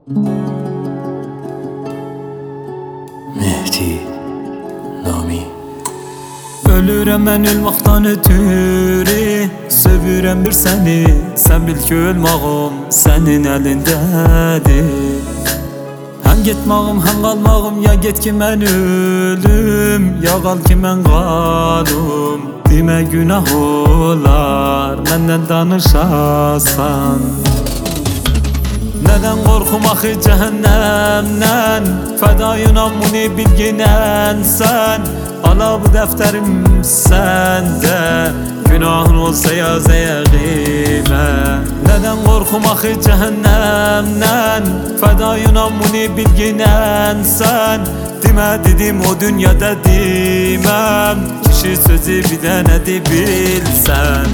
Mehdi Nami. Ölürəm mən ölməkdən ötürü, sevürəm bir səni. Sən bil ki ölmağım sənin əlindədir. Həm getmağım, həm qalmağım, ya get ki mən ölüm, ya qal ki mən qalım. Demə günah olar, məndən danışasan. Nədən qorxum axı cəhənnəmdən, fədayınam bunu bilginən sən. Ala bu dəftərim səndə, günahın olsa yaz əyyəqimə. Nədən qorxum axı cəhənnəmdən, fədayınam bunu bilginən sən. Demə dedim o dünyada deməm, kişi sözü bir dənədir bilsən.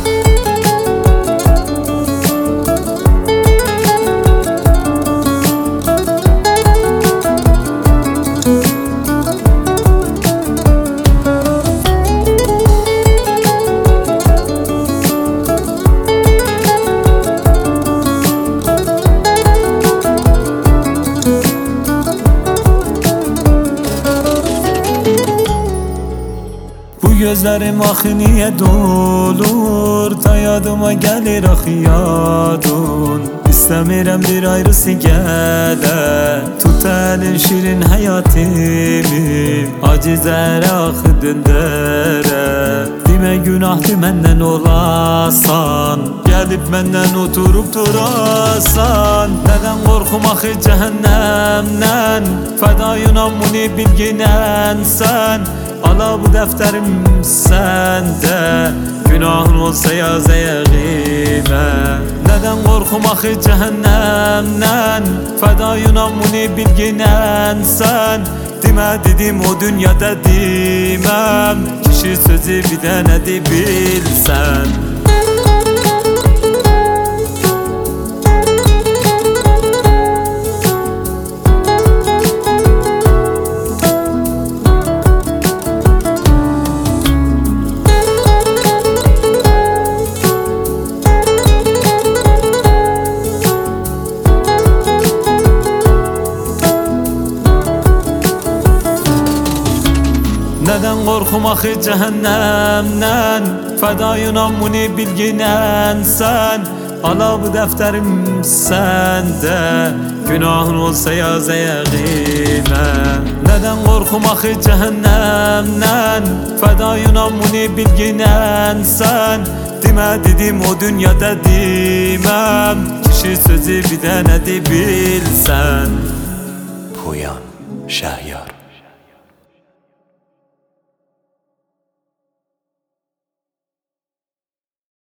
Gözlerim axı niye dolur, ta yadıma gelir axı yadın. İstəmirəm bir ayrısı gələ, tut əlin şirin həyatımı, acizlərə axı döndərə. Demə günahdır məndən olasan, gəlib məndən oturub durasan. Nədən qorxum axı cəhənnəmdən, fədayınam bunu bilginən sən. Ala bu dəftərim səndə, günahın olsa yaz əyyəqimə. Nədən qorxum axı cəhənnəmdən, fədayınam bunu bilginən sən. Demə dedim o dünyada deməm, kişi sözü bir dənədir bilsən. Nədən qorxum axı cəhənnəmdən, fədayınam bunu bilginən sən. Ala bu dəftərim səndə, günahın olsa yaz əyyəqimə. Nədən qorxum axı cəhənnəmdən, fədayınam bunu bilginən sən. Demə dedim o dünyada deməm, kişi sözü bir dənədir bilsən. Poyan Şəhyar.